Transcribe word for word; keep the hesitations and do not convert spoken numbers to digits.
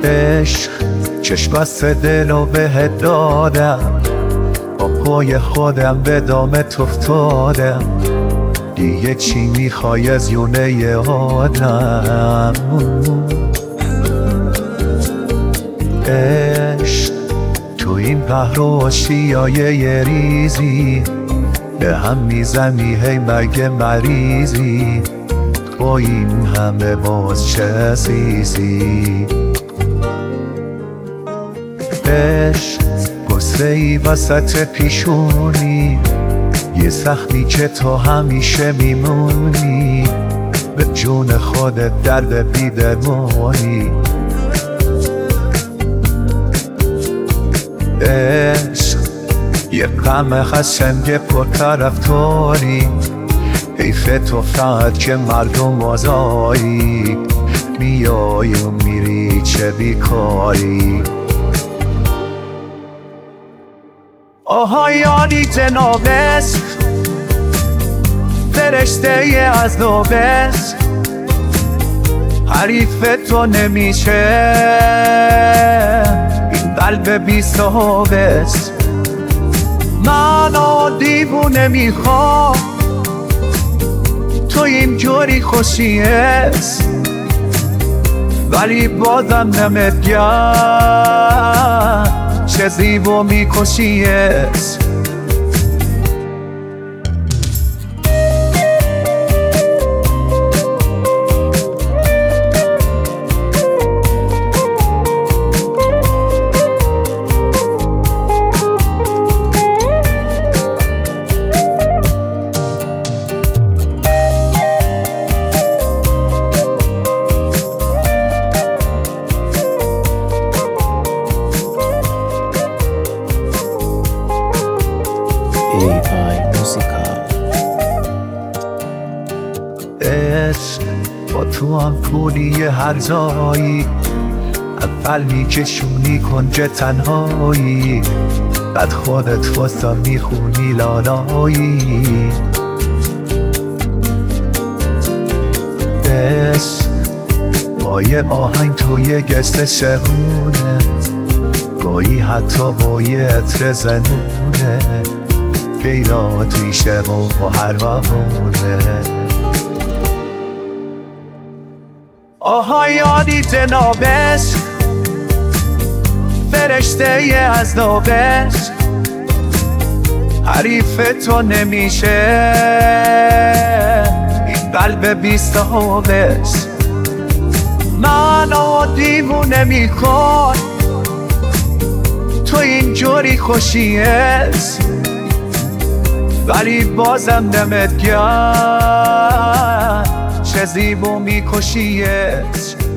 عشق چشم بست دلو بهت دادم، با پای خودم به دامت افتادم، دیگه چی میخوای از یونه آدم؟ عشق تو این قهر و آشیای ریزی، به هم میزنی هی مگه مریضی؟ با این همه باز چه عزیزی؟ عشق گسره ای وسط پیشونی، یه زخمی که تو همیشه میمونی، به جون خودت درد بیدرمانی. عشق یه غم خشنگ پر طرفداری، حیف تو فقط که مردم آزاری، میای و میری چه بیکاری. آهایانی جنابش فرشته از نوبش، حریف تو نمیشه این قلب بی صاحبش. من دیوونه میخوام تو اینجوری خوشیست، ولی بازم نمتگر چه زیبا میکشیست. عشق با تو هم پولی هر جایی، اول میکشونی کنج تنهایی، بعد خودت واسه میخونی لالایی. عشق با یه آهنگ توی گشت شهونه، گاهی حتی با یه عطر زنونه، پیدا توی شب و هر وامونه. آهای یادی جنابش فرشته از نوبش، حریف تو نمیشه این قلب بیست صاحبش. منو دیوونه میکن تو اینجوری خوشیست، ولی بازم دمت گرم چه زیبا میکشیست.